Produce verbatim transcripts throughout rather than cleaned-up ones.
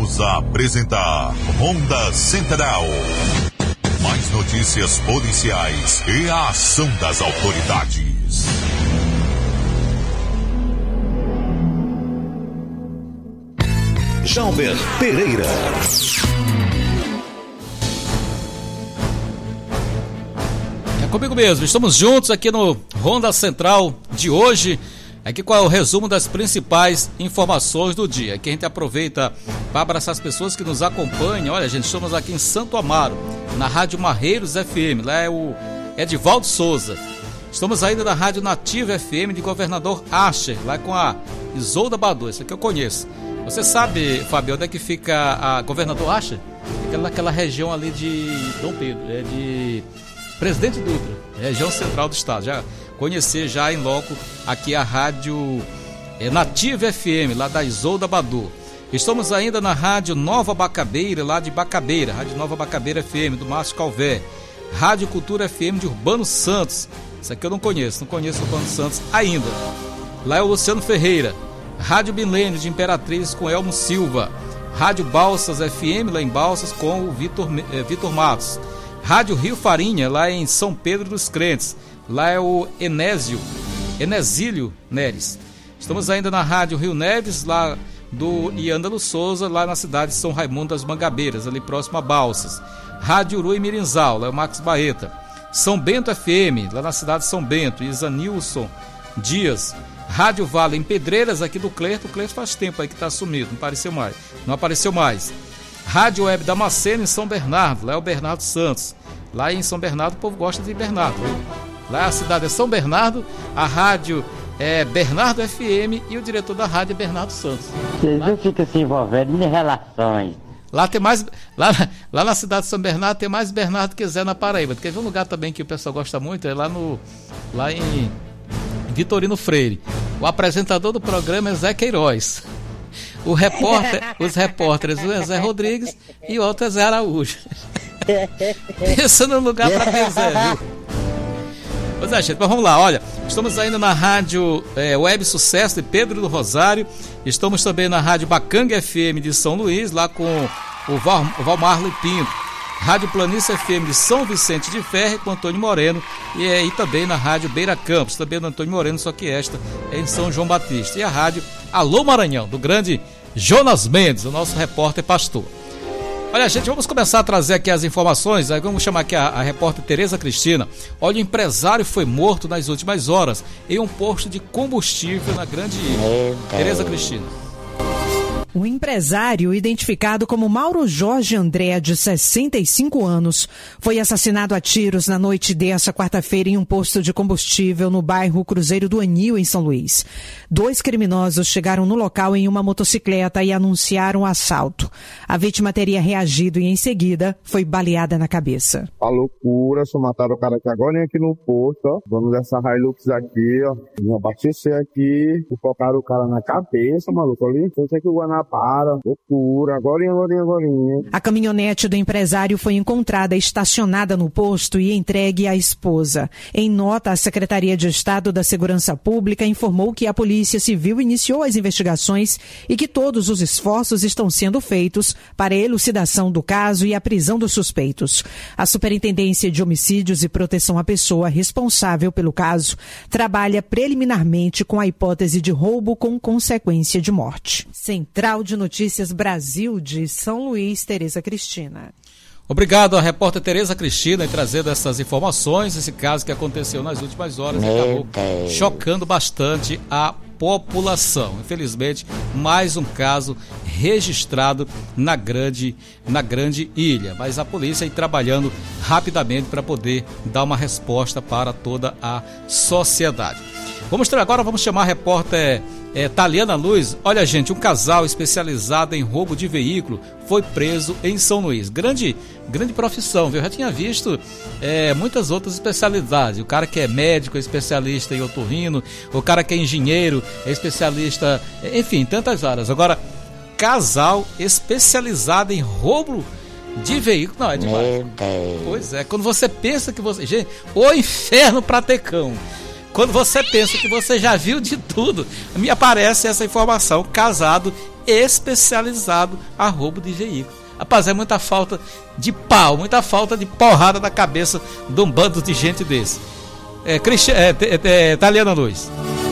Voltamos a apresentar Ronda Central. Mais notícias policiais e a ação das autoridades. Jalber Pereira. É comigo mesmo, estamos juntos aqui no Ronda Central de hoje. Aqui qual é o resumo das principais informações do dia. Aqui a gente aproveita para abraçar as pessoas que nos acompanham. Olha, gente, estamos aqui em Santo Amaro, na Rádio Marreiros F M. Lá é o Edivaldo Souza. Estamos ainda na Rádio Nativa F M de Governador Ascher, lá com a Isolda Badu. Isso aqui eu conheço. Você sabe, Fábio, onde é que fica a Governador Ascher? Fica naquela região ali de Dom Pedro, é de Presidente Dutra, região central do estado. Já conhecer já em loco aqui a Rádio é, Nativa F M, lá da Isolda Badu. Estamos ainda na Rádio Nova Bacabeira, lá de Bacabeira, Rádio Nova Bacabeira F M, do Márcio Calvé. Rádio Cultura F M de Urbano Santos. Isso aqui eu não conheço, não conheço Urbano Santos ainda. Lá é o Luciano Ferreira. Rádio Milênio de Imperatriz com Elmo Silva. Rádio Balsas F M, lá em Balsas, com o Vitor, eh, Vitor Matos. Rádio Rio Farinha, lá em São Pedro dos Crentes. Lá é o Enésio, Enesílio Neres. Estamos ainda na Rádio Rio Neves, lá do Iândalo Souza, lá na cidade de São Raimundo das Mangabeiras, ali próximo a Balsas. Rádio Uru e Mirinzal, lá é o Max Barreta. São Bento F M, lá na cidade de São Bento, Isanilson Dias. Rádio Vale em Pedreiras, aqui do Clerto. O Clerto faz tempo aí que está sumido, não apareceu mais. Não apareceu mais. Rádio Web da Macena em São Bernardo, lá é o Bernardo Santos. Lá em São Bernardo o povo gosta de Bernardo, viu? Lá a cidade é São Bernardo, a rádio é Bernardo F M e o diretor da rádio é Bernardo Santos. Vocês não ficam se envolvendo em relações. Lá tem mais, lá, lá na cidade de São Bernardo tem mais Bernardo que Zé na Paraíba. Quer ver um lugar também que o pessoal gosta muito? É lá no, lá em Vitorino Freire. O apresentador do programa é Zé Queiroz. O repórter, os repórteres, um é Zé Rodrigues e o outro é Zé Araújo. Pensa no lugar para ter Zé, viu? Pois é, gente, mas vamos lá, olha, estamos ainda na rádio é, Web Sucesso de Pedro do Rosário, estamos também na rádio Bacanga F M de São Luís, lá com o, Val, o Valmarlo Pinto, rádio Planície F M de São Vicente de Ferre com Antônio Moreno, e aí também na rádio Beira Campos, também do Antônio Moreno, só que esta é em São João Batista, e a rádio Alô Maranhão, do grande Jonas Mendes, o nosso repórter pastor. Olha, gente, vamos começar a trazer aqui as informações. Vamos chamar aqui a, a repórter Tereza Cristina. Olha, o empresário foi morto nas últimas horas em um posto de combustível na Grande Ilha. Tereza Cristina. O empresário, identificado como Mauro Jorge André, de sessenta e cinco anos, foi assassinado a tiros na noite desta quarta-feira em um posto de combustível no bairro Cruzeiro do Anil, em São Luís. Dois criminosos chegaram no local em uma motocicleta e anunciaram o assalto. A vítima teria reagido e, em seguida, foi baleada na cabeça. A loucura, só mataram o cara aqui agora, aqui no posto, ó. Vamos dessa Hilux aqui, ó. Vamos abastecer aqui, colocaram o cara na cabeça, maluco, ali. Eu sei que o Guanabara para, loucura, agora, agora, agora. A caminhonete do empresário foi encontrada estacionada no posto e entregue à esposa. Em nota, a Secretaria de Estado da Segurança Pública informou que a Polícia Civil iniciou as investigações e que todos os esforços estão sendo feitos para a elucidação do caso e a prisão dos suspeitos. A Superintendência de Homicídios e Proteção à Pessoa, responsável pelo caso, trabalha preliminarmente com a hipótese de roubo com consequência de morte. Central de Notícias Brasil de São Luís, Tereza Cristina. Obrigado à repórter Tereza Cristina em trazendo essas informações, esse caso que aconteceu nas últimas horas e acabou chocando bastante a população. Infelizmente, mais um caso registrado na grande, na grande ilha. Mas a polícia aí trabalhando rapidamente para poder dar uma resposta para toda a sociedade. Vamos ter agora, vamos chamar a repórter é, Taliana Luz. Olha, gente, um casal especializado em roubo de veículo foi preso em São Luís. Grande, grande profissão, viu? Eu já tinha visto é, muitas outras especialidades. O cara que é médico é especialista em otorrino, o cara que é engenheiro é especialista, enfim, tantas áreas. Agora, casal especializado em roubo de veículo, não, é demais. Pois é, quando você pensa que você... Gente, o inferno pra ter cão. quando você pensa que você já viu de tudo, me aparece essa informação, casado especializado a roubo de veículo. Rapaz, é muita falta de pau, muita falta de porrada na cabeça de um bando de gente desse. É, Cristi- é, é, é, Taliana Luz.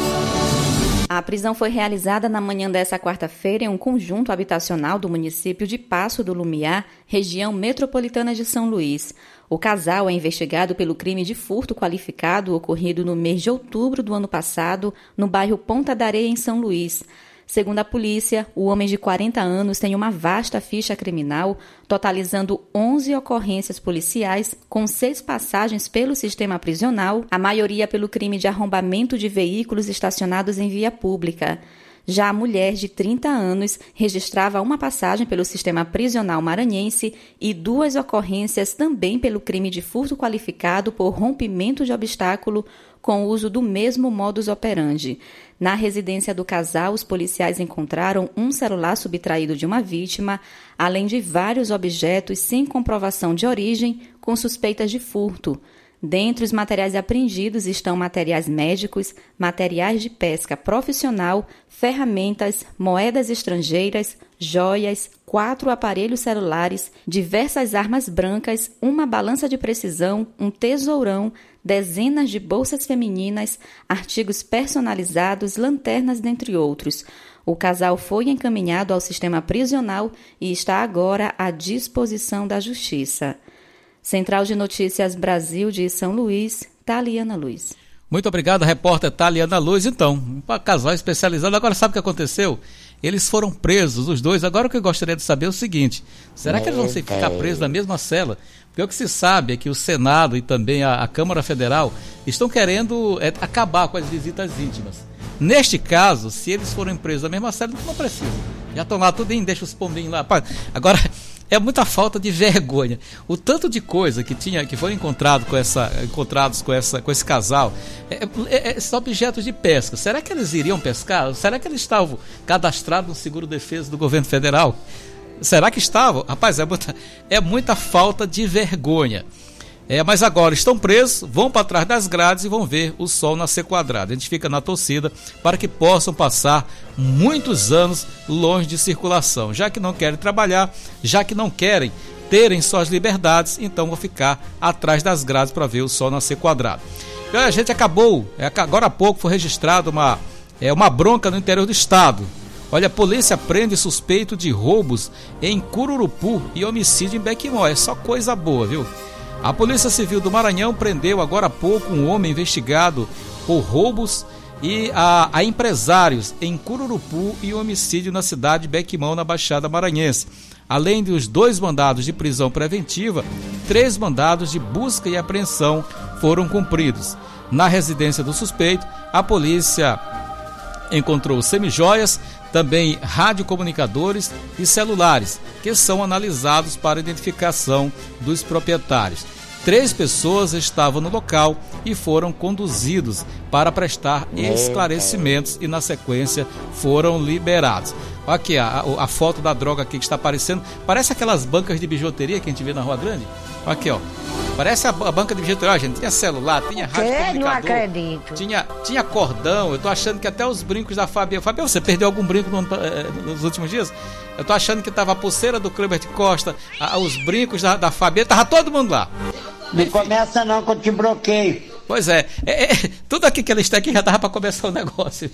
A prisão foi realizada na manhã dessa quarta-feira em um conjunto habitacional do município de Passo do Lumiar, região metropolitana de São Luís. O casal é investigado pelo crime de furto qualificado ocorrido no mês de outubro do ano passado, no bairro Ponta da Areia, em São Luís. Segundo a polícia, o homem de quarenta anos tem uma vasta ficha criminal, totalizando onze ocorrências policiais, com seis passagens pelo sistema prisional, a maioria pelo crime de arrombamento de veículos estacionados em via pública. Já a mulher, de trinta anos, registrava uma passagem pelo sistema prisional maranhense e duas ocorrências também pelo crime de furto qualificado por rompimento de obstáculo com o uso do mesmo modus operandi. Na residência do casal, os policiais encontraram um celular subtraído de uma vítima, além de vários objetos sem comprovação de origem, com suspeitas de furto. Dentre os materiais apreendidos estão materiais médicos, materiais de pesca profissional, ferramentas, moedas estrangeiras, joias, quatro aparelhos celulares, diversas armas brancas, uma balança de precisão, um tesourão, dezenas de bolsas femininas, artigos personalizados, lanternas, dentre outros. O casal foi encaminhado ao sistema prisional e está agora à disposição da Justiça. Central de Notícias Brasil de São Luís, Taliana Luz. Muito obrigado, repórter Taliana Luz. Então, um casal especializado. Agora, sabe o que aconteceu? Eles foram presos, os dois. Agora, o que eu gostaria de saber é o seguinte: será que eles vão ficar presos na mesma cela? Porque o que se sabe é que o Senado e também a, a Câmara Federal estão querendo é, acabar com as visitas íntimas. Neste caso, se eles forem presos na mesma cela, não precisa. Já estão lá tudinho, deixa os pombinhos lá. Agora, é muita falta de vergonha. O tanto de coisa que tinha, que foram encontrado com essa, encontrados com, essa, com esse casal, é, é, é, são objetos de pesca. Será que eles iriam pescar? Será que eles estavam cadastrados no seguro-defesa do governo federal? Será que estavam? Rapaz, é muita, é muita falta de vergonha. É, mas agora estão presos, vão para trás das grades e vão ver o sol nascer quadrado. A gente fica na torcida para que possam passar muitos anos longe de circulação. Já que não querem trabalhar, já que não querem terem suas liberdades, então vão ficar atrás das grades para ver o sol nascer quadrado. E a gente acabou, agora há pouco foi registrada uma, é, uma bronca no interior do estado. Olha, a polícia prende suspeito de roubos em Cururupu e homicídio em Bequimó. É só coisa boa, viu? A Polícia Civil do Maranhão prendeu agora há pouco um homem investigado por roubos e a, a empresários em Cururupu e homicídio na cidade de Bequimão, na Baixada Maranhense. Além dos dois mandados de prisão preventiva, três mandados de busca e apreensão foram cumpridos. Na residência do suspeito, a polícia encontrou semijoias, também radiocomunicadores e celulares, que são analisados para identificação dos proprietários. Três pessoas estavam no local e foram conduzidos para prestar esclarecimentos e, na sequência, foram liberados. Aqui a, a foto da droga aqui que está aparecendo, parece aquelas bancas de bijuteria que a gente vê na Rua Grande. Aqui, ó. Parece a, a banca de bijuteria, gente. Tinha celular, tinha rádio comunicador. Não acredito. Tinha, tinha cordão. Eu tô achando que até os brincos da Fabiana. Fabiana, você perdeu algum brinco no, eh, nos últimos dias? Eu tô achando que tava a pulseira do Kleber de Costa, a, os brincos da, da Fabiana, tava todo mundo lá. Não começa não que eu te bloqueio. Pois é, é, é tudo aqui que eles têm aqui já dava pra começar o negócio.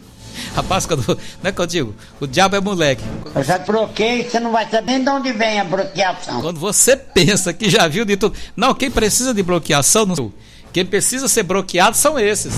Rapaz, quando, não é que eu digo, o diabo é moleque. Eu já bloqueei, você não vai saber de onde vem a bloqueação. Quando você pensa que já viu de tudo. Não, quem precisa de bloqueação, não, quem precisa ser bloqueado são esses.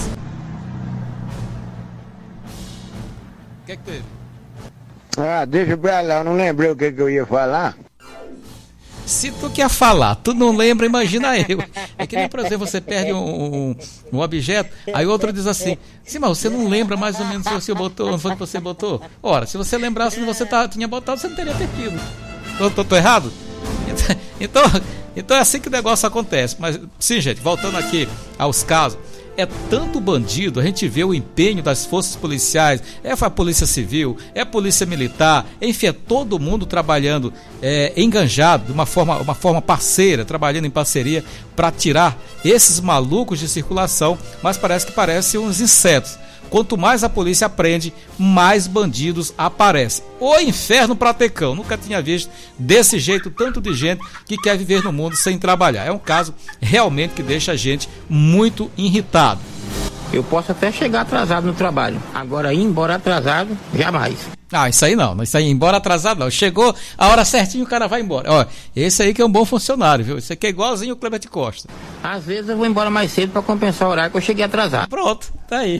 O que é que teve? Ah, deixa pra lá, eu não lembrei o que, que eu ia falar. Se tu quer falar, tu não lembra, imagina eu. É que nem, por exemplo, você perde um, um, um objeto, aí o outro diz assim, sim, mas você não lembra mais ou menos se você botou, onde foi que você botou? Ora, se você lembrasse onde você tá, tinha botado, você não teria perdido. Tô, tô, tô errado? Então, então é assim que o negócio acontece. Mas sim, gente, voltando aqui aos casos, é tanto bandido, a gente vê o empenho das forças policiais, é a polícia civil, é a polícia militar, enfim, é todo mundo trabalhando é, enganjado, de uma forma, uma forma parceira, trabalhando em parceria para tirar esses malucos de circulação, mas parece que parecem uns insetos. Quanto mais a polícia prende, mais bandidos aparecem. O inferno pratecão. Nunca tinha visto desse jeito tanto de gente que quer viver no mundo sem trabalhar. É um caso realmente que deixa a gente muito irritado. Eu posso até chegar atrasado no trabalho. Agora, ir embora atrasado, jamais. Ah, isso aí não. Isso aí, embora atrasado não. Chegou a hora certinha, o cara vai embora. Ó, esse aí que é um bom funcionário, viu? Esse aqui é igualzinho o Clemente Costa. Às vezes eu vou embora mais cedo para compensar o horário que eu cheguei atrasado. Pronto, tá aí.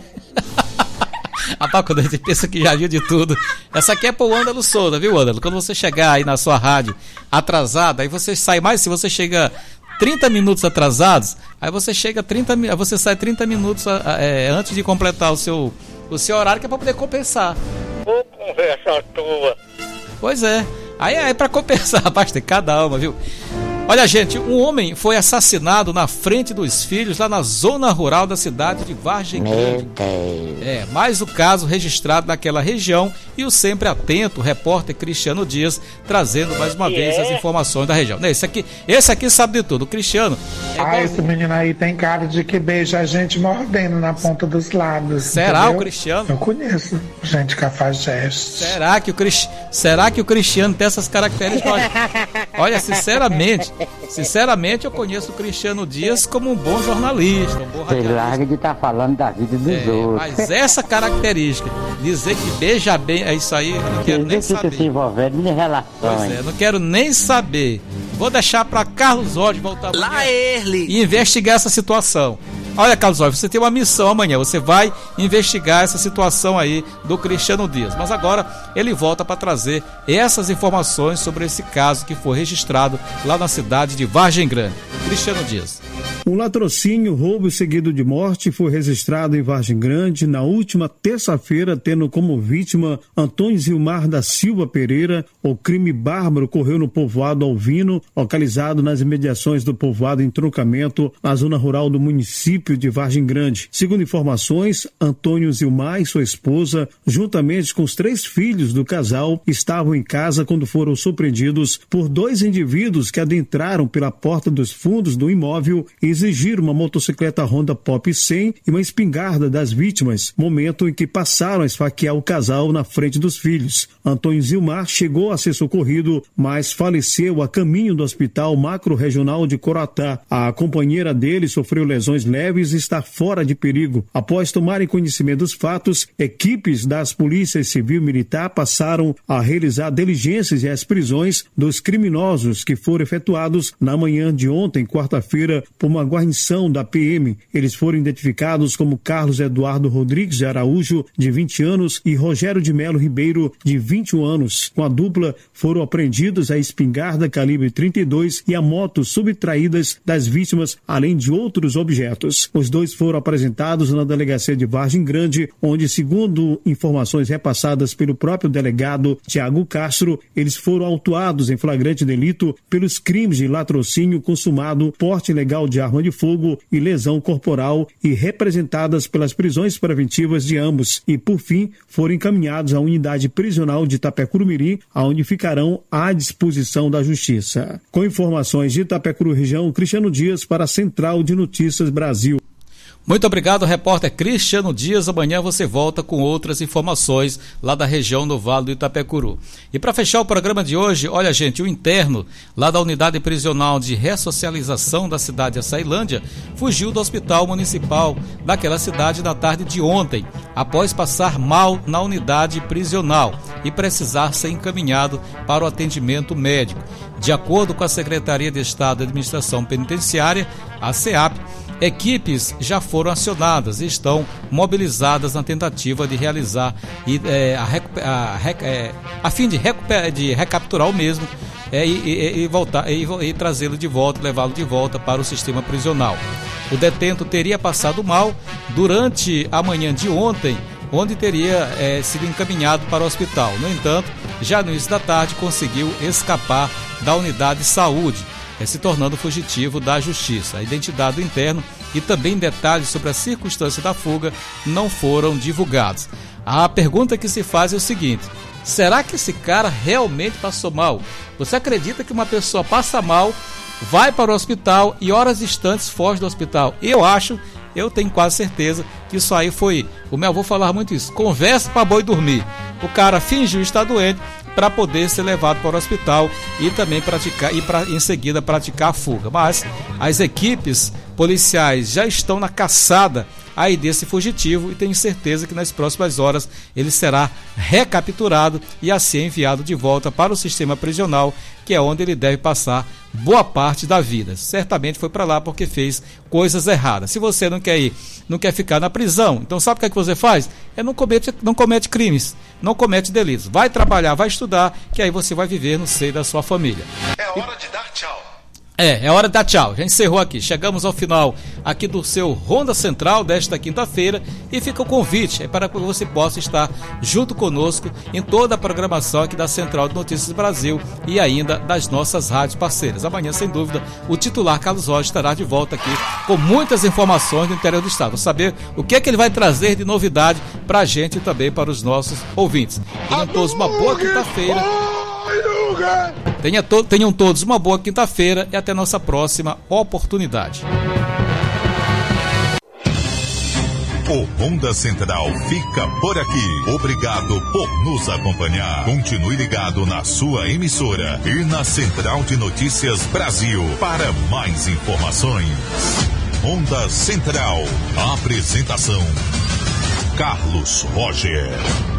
Rapaz, quando a gente pensa que já viu de tudo. Essa aqui é pro Ândalo Souza, viu, Ândalo? Quando você chegar aí na sua rádio atrasado, aí você sai mais, se você chega trinta minutos atrasados, aí você chega trinta, você sai trinta minutos é, antes de completar o seu, o seu horário, que é pra poder compensar. Ô, conversa tua. Pois é. Aí é pra compensar, rapaz, tem cada alma, viu? Olha, gente, um homem foi assassinado na frente dos filhos lá na zona rural da cidade de Vargem Grande. É, mais o caso registrado naquela região e o sempre atento repórter Cristiano Dias trazendo mais uma vez as informações da região. Esse aqui, esse aqui sabe de tudo. O Cristiano... É ah, esse menino aí tem cara de que beija a gente mordendo na ponta dos lábios. Será, entendeu? O Cristiano? Eu conheço gente cafajeste. Será que o, Cris... Será que o Cristiano tem essas características? Olha, olha, sinceramente... Sinceramente, eu conheço o Cristiano Dias como um bom jornalista, um bom radialista. Você larga de estar tá falando da vida dos é, outros. Mas essa característica, dizer que beija bem, é isso aí, eu não quero nem saber. Se envolvendo em relações. Pois é, não quero nem saber. Vou deixar para Carlos Jorge voltar lá ele e investigar essa situação. Olha, Carlos Jorge, você tem uma missão amanhã, você vai investigar essa situação aí do Cristiano Dias. Mas agora ele volta para trazer essas informações sobre esse caso que foi registrado lá na cidade de Vargem Grande. Cristiano Dias. Um latrocínio, roubo seguido de morte, foi registrado em Vargem Grande na última terça-feira, tendo como vítima Antônio Zilmar da Silva Pereira. O crime bárbaro ocorreu no povoado Alvino, localizado nas imediações do povoado Entroncamento, na zona rural do município de Vargem Grande. Segundo informações, Antônio Zilmar e sua esposa, juntamente com os três filhos do casal, estavam em casa quando foram surpreendidos por dois indivíduos que adentraram pela porta dos fundos do imóvel e exigiram uma motocicleta Honda Pop cem e uma espingarda das vítimas, momento em que passaram a esfaquear o casal na frente dos filhos. Antônio Zilmar chegou a ser socorrido, mas faleceu a caminho do Hospital Macro-Regional de Coroatá. A companheira dele sofreu lesões leves e está fora de perigo. Após tomarem conhecimento dos fatos, equipes das polícias civil e militar passaram a realizar diligências e as prisões dos criminosos que foram efetuados na manhã de ontem, quarta-feira, por uma guarnição da P M. Eles foram identificados como Carlos Eduardo Rodrigues de Araújo, de vinte anos, e Rogério de Melo Ribeiro, de vinte e um anos. Com a dupla, foram apreendidos a espingarda calibre trinta e dois e a moto subtraídas das vítimas, além de outros objetos. Os dois foram apresentados na delegacia de Vargem Grande, onde, segundo informações repassadas pelo próprio delegado Tiago Castro, eles foram autuados em flagrante delito pelos crimes de latrocínio consumado, porte ilegal de arma de fogo e lesão corporal, e representadas pelas prisões preventivas de ambos, e por fim foram encaminhados à unidade prisional de Itapecuru-Mirim, onde ficarão à disposição da Justiça. Com informações de Itapecuru região, Cristiano Dias para a Central de Notícias Brasil. Muito obrigado, repórter Cristiano Dias. Amanhã você volta com outras informações lá da região do Vale do Itapecuru. E para fechar o programa de hoje, olha, gente, o interno lá da unidade prisional de ressocialização da cidade de Açailândia fugiu do hospital municipal daquela cidade na tarde de ontem, após passar mal na unidade prisional e precisar ser encaminhado para o atendimento médico. De acordo com a Secretaria de Estado de Administração Penitenciária, a SEAP, equipes já foram acionadas e estão mobilizadas na tentativa de realizar e, é, a, a, a, é, a fim de, de recapturar o mesmo é, e, e, e, voltar, e, e trazê-lo de volta, levá-lo de volta para o sistema prisional. O detento teria passado mal durante a manhã de ontem, onde teria é, sido encaminhado para o hospital. No entanto, já no início da tarde conseguiu escapar da unidade de saúde, É, se tornando fugitivo da justiça. A identidade do interno e também detalhes sobre a circunstância da fuga não foram divulgados. A pergunta que se faz é o seguinte: será que esse cara realmente passou mal? Você acredita que uma pessoa passa mal, vai para o hospital e horas distantes foge do hospital? Eu acho, eu tenho quase certeza que isso aí foi, o meu avô falava muito isso, conversa para boi dormir. O cara fingiu estar doente para poder ser levado para o hospital e também praticar e pra, em seguida praticar a fuga. Mas as equipes policiais já estão na caçada aí desse fugitivo e tenho certeza que nas próximas horas ele será recapturado e assim enviado de volta para o sistema prisional, que é onde ele deve passar boa parte da vida. Certamente foi para lá porque fez coisas erradas. Se você não quer ir, não quer ficar na prisão, então sabe o que é que você faz? É não comete, não comete crimes, não comete delitos. Vai trabalhar, vai estudar, que aí você vai viver no seio da sua família. É hora de dar tchau. É, é hora de dar tchau. Já encerrou aqui. Chegamos ao final aqui do seu Ronda Central desta quinta-feira e fica o convite é para que você possa estar junto conosco em toda a programação aqui da Central de Notícias Brasil e ainda das nossas rádios parceiras. Amanhã, sem dúvida, o titular Carlos Rocha estará de volta aqui com muitas informações do interior do estado. Vamos saber o que é que ele vai trazer de novidade para a gente e também para os nossos ouvintes. Tenham todos uma boa quinta-feira. Tenha to- tenham todos uma boa quinta-feira e até nossa próxima oportunidade. O Ronda Central fica por aqui. Obrigado por nos acompanhar. Continue ligado na sua emissora e na Central de Notícias Brasil para mais informações. Ronda Central. Apresentação: Carlos Roger.